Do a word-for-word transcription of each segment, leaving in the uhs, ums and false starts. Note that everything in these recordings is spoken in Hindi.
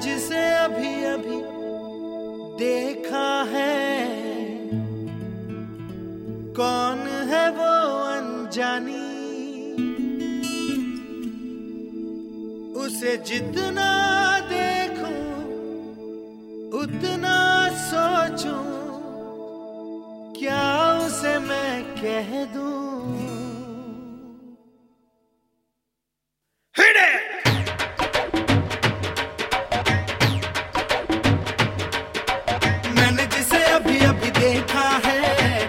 जिसे अभी अभी देखा है, कौन है वो अनजानी। उसे जितना देखूं उतना सोचूं, क्या उसे मैं कह दूं। मैंने जिसे अभी अभी देखा है,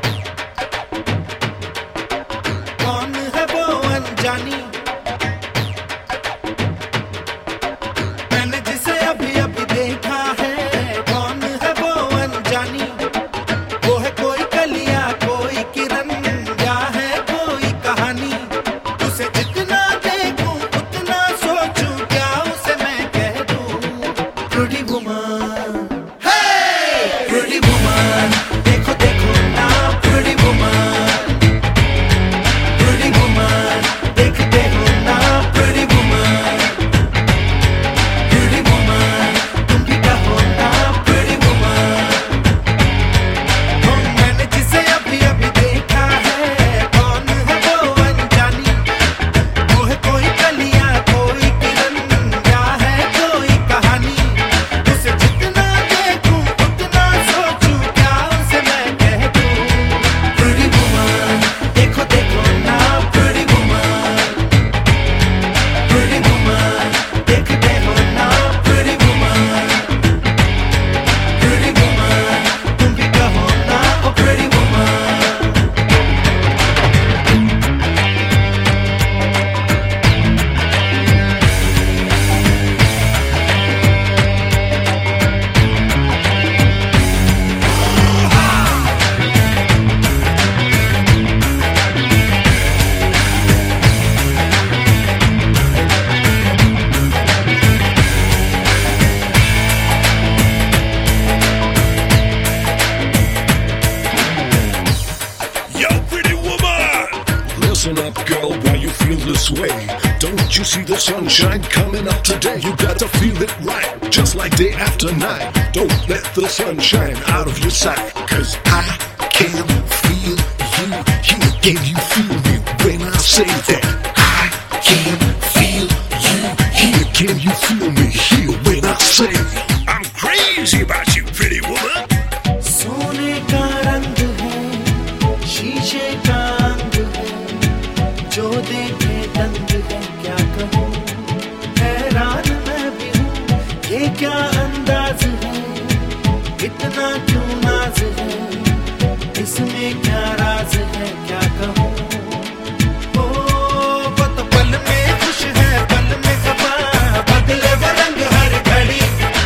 कौन है वो अनजानी। मैंने जिसे अभी अभी देखा है, कौन है वो अनजानी। वो है कोई कलियां, कोई किरण, या है कोई कहानी। उसे जितना देखूं उतना सोचूं, क्या उसे मैं कह दूं। Pretty woman, hey pretty woman, देखो देखो ना प्रिटी वुमन। प्रिटी वुमन, देखते हो ना प्रिटी वुमन। प्रिटी वुमन, तुम भी कहो ना प्रिटी वुमन। ओ मैंने जिसे अभी अभी देखा है, कौन है वो अनजानी। वो है कोई कलियां, कोई किरण, या है कोई कहानी। उसे जितना देखूं उतना सोचूं, क्या उसे मैं कह दूं। प्रिटी वुमन, देखो देखो ना प्रिटी वुमन। प्रिटी वुमन, देखते हो ना प्रिटी वुमन। प्रिटी वुमन, तुम भी कहो ना oh pretty woman. Yo, pretty woman! Listen up, girl, why you feel this way? Don't you see the sunshine coming up today? You gotta feel it right, just like day after night. Don't let the sun shine out of your sight. Cause I can feel you here. Can you feel me when I say that? I can feel you here. Can you feel me here when I say I'm crazy about you, pretty woman? सोने का रंग है, शीशे का अंग है, जो देखे दंग है। क्या कहूँ, हैरान मैं भी हूँ, ये क्या अंदाज है। इतना क्यों नाज है, इसमें क्या राज है। क्या कहूँ, ओ वो तो पल में खुश है, पल में खफा, बदले वो रंग हर घड़ी।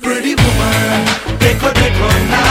pretty woman, देखो देखो ना